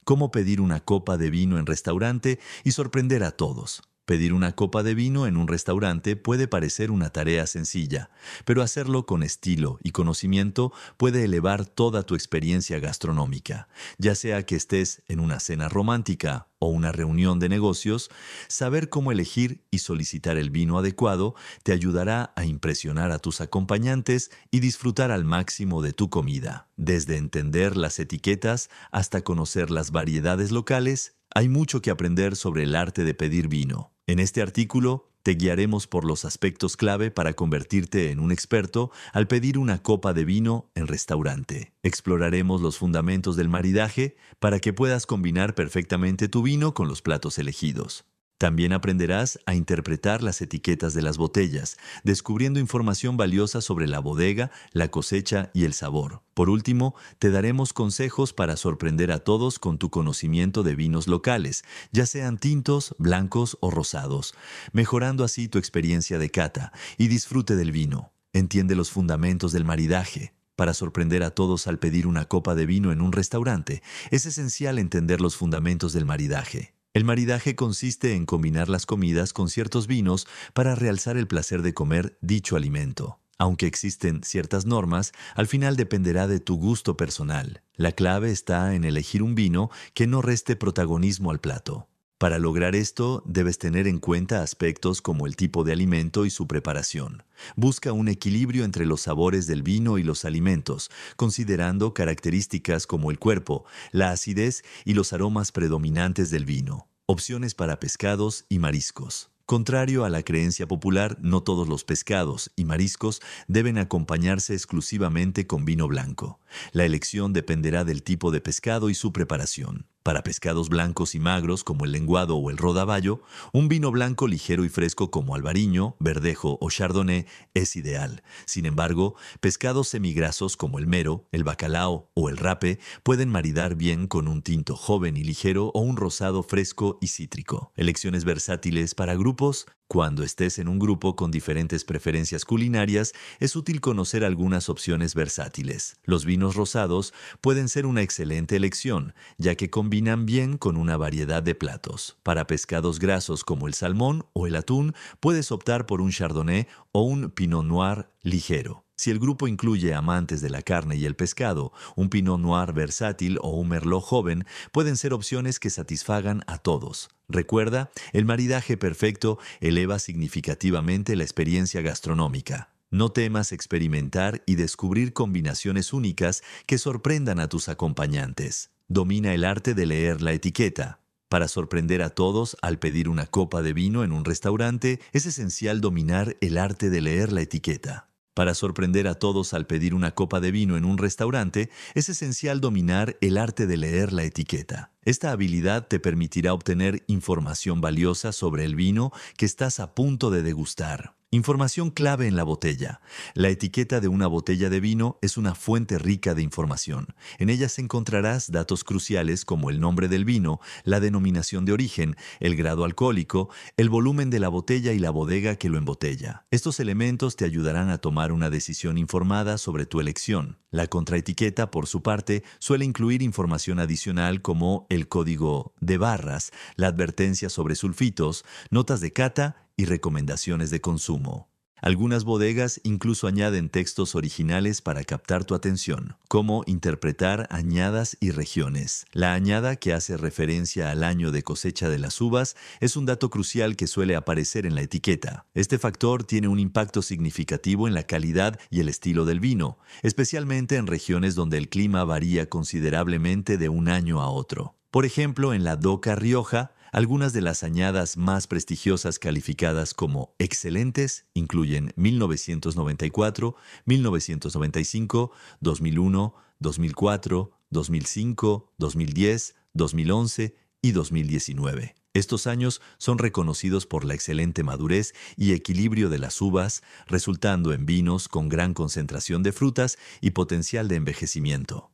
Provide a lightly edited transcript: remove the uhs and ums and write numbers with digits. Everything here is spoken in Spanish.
Cómo pedir una copa de vino en restaurante y sorprender a todos. Pedir una copa de vino en un restaurante puede parecer una tarea sencilla, pero hacerlo con estilo y conocimiento puede elevar toda tu experiencia gastronómica. Ya sea que estés en una cena romántica o una reunión de negocios, saber cómo elegir y solicitar el vino adecuado te ayudará a impresionar a tus acompañantes y disfrutar al máximo de tu comida. Desde entender las etiquetas hasta conocer las variedades locales, hay mucho que aprender sobre el arte de pedir vino. En este artículo te guiaremos por los aspectos clave para convertirte en un experto al pedir una copa de vino en restaurante. Exploraremos los fundamentos del maridaje para que puedas combinar perfectamente tu vino con los platos elegidos. También aprenderás a interpretar las etiquetas de las botellas, descubriendo información valiosa sobre la bodega, la cosecha y el sabor. Por último, te daremos consejos para sorprender a todos con tu conocimiento de vinos locales, ya sean tintos, blancos o rosados, mejorando así tu experiencia de cata y disfrute del vino. Entiende los fundamentos del maridaje. Para sorprender a todos al pedir una copa de vino en un restaurante, es esencial entender los fundamentos del maridaje. El maridaje consiste en combinar las comidas con ciertos vinos para realzar el placer de comer dicho alimento. Aunque existen ciertas normas, al final dependerá de tu gusto personal. La clave está en elegir un vino que no reste protagonismo al plato. Para lograr esto, debes tener en cuenta aspectos como el tipo de alimento y su preparación. Busca un equilibrio entre los sabores del vino y los alimentos, considerando características como el cuerpo, la acidez y los aromas predominantes del vino. Opciones para pescados y mariscos. Contrario a la creencia popular, no todos los pescados y mariscos deben acompañarse exclusivamente con vino blanco. La elección dependerá del tipo de pescado y su preparación. Para pescados blancos y magros como el lenguado o el rodaballo, un vino blanco ligero y fresco como albariño, verdejo o chardonnay es ideal. Sin embargo, pescados semigrasos como el mero, el bacalao o el rape pueden maridar bien con un tinto joven y ligero o un rosado fresco y cítrico. Elecciones versátiles para grupos. Cuando estés en un grupo con diferentes preferencias culinarias, es útil conocer algunas opciones versátiles. Los vinos rosados pueden ser una excelente elección, ya que combinan bien con una variedad de platos. Para pescados grasos como el salmón o el atún, puedes optar por un chardonnay o un pinot noir ligero. Si el grupo incluye amantes de la carne y el pescado, un pinot noir versátil o un merlot joven pueden ser opciones que satisfagan a todos. Recuerda, el maridaje perfecto eleva significativamente la experiencia gastronómica. No temas experimentar y descubrir combinaciones únicas que sorprendan a tus acompañantes. Domina el arte de leer la etiqueta. Para sorprender a todos al pedir una copa de vino en un restaurante, es esencial dominar el arte de leer la etiqueta. Para sorprender a todos al pedir una copa de vino en un restaurante, es esencial dominar el arte de leer la etiqueta. Esta habilidad te permitirá obtener información valiosa sobre el vino que estás a punto de degustar. Información clave en la botella. La etiqueta de una botella de vino es una fuente rica de información. En ella encontrarás datos cruciales como el nombre del vino, la denominación de origen, el grado alcohólico, el volumen de la botella y la bodega que lo embotella. Estos elementos te ayudarán a tomar una decisión informada sobre tu elección. La contraetiqueta, por su parte, suele incluir información adicional como el código de barras, la advertencia sobre sulfitos, notas de cata y recomendaciones de consumo. Algunas bodegas incluso añaden textos originales para captar tu atención, como interpretar añadas y regiones. La añada, que hace referencia al año de cosecha de las uvas, es un dato crucial que suele aparecer en la etiqueta. Este factor tiene un impacto significativo en la calidad y el estilo del vino, especialmente en regiones donde el clima varía considerablemente de un año a otro. Por ejemplo, en la DOCA Rioja, algunas de las añadas más prestigiosas calificadas como excelentes incluyen 1994, 1995, 2001, 2004, 2005, 2010, 2011 y 2019. Estos años son reconocidos por la excelente madurez y equilibrio de las uvas, resultando en vinos con gran concentración de frutas y potencial de envejecimiento.